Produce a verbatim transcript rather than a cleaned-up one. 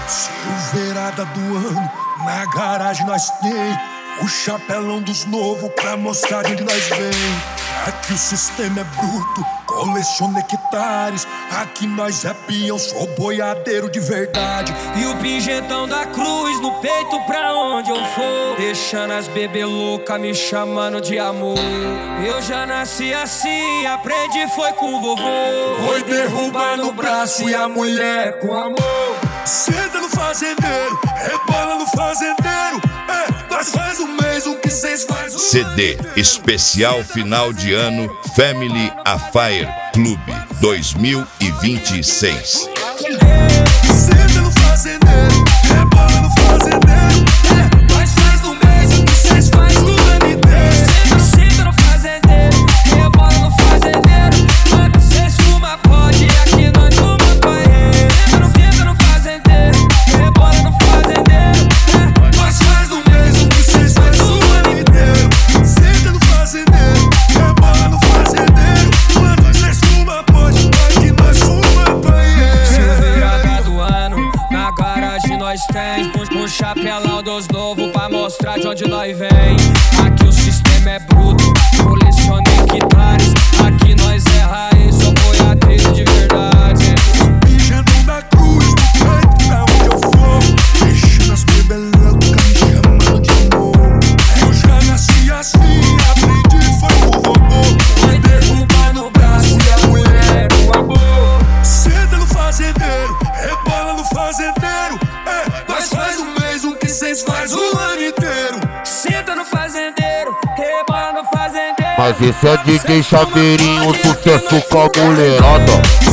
Silveirada do ano, na garagem nós tem o chapelão dos novos pra mostrar de onde nós vem. Aqui o sistema é bruto, coleciona hectares. Aqui nós é peão, sou boiadeiro de verdade. E o pinjetão da cruz no peito pra onde eu for, deixando as bebê louca me chamando de amor. Eu já nasci assim, aprendi foi com o vovô. Foi derrubar no braço e a mulher com amor. Senta no fazendeiro, rebola no fazendeiro. É, nós faz um mês, um que cês faz um C D especial final de ano Family Affair Club dois mil e vinte e seis. Senta no fazendeiro, rebola no fazendeiro. É, nós faz um mês, um que cês faz um ano inteiro. Senta, senta no fazendeiro, rebola no fazendeiro. Quando cês fuma pode, aqui nós fuma banheiro. Senta no, senta no fazendeiro, rebola no fazendeiro. É, nós faz um mês, um que cês faz um ano inteiro. Senta no fazendeiro, rebola no fazendeiro. Quando cês fuma pode, aqui nós fuma banheiro. Silveirada do ano, na garagem nós tem um, um chapelão dos novos pra mostrar de onde nós vem. Aqui o sistema é bruto, coleciona hectares. Aqui nós é raiz, sou boiadeiro de verdade. Pinjetão da cruz, no peito pra onde eu for, deixando as bebê louca me chamando de amor. Eu já nasci assim, aprendi foi com o vovô. Foi derrubar no braço e a mulher com amor. Senta no fazendeiro, rebola no fazendeiro. É, nós faz um mês, um que cês faz um ano inteiro. Senta no fazendeiro, rebola no fazendeiro. Mas esse é D J Chaveirinho, sucesso com a mulherada.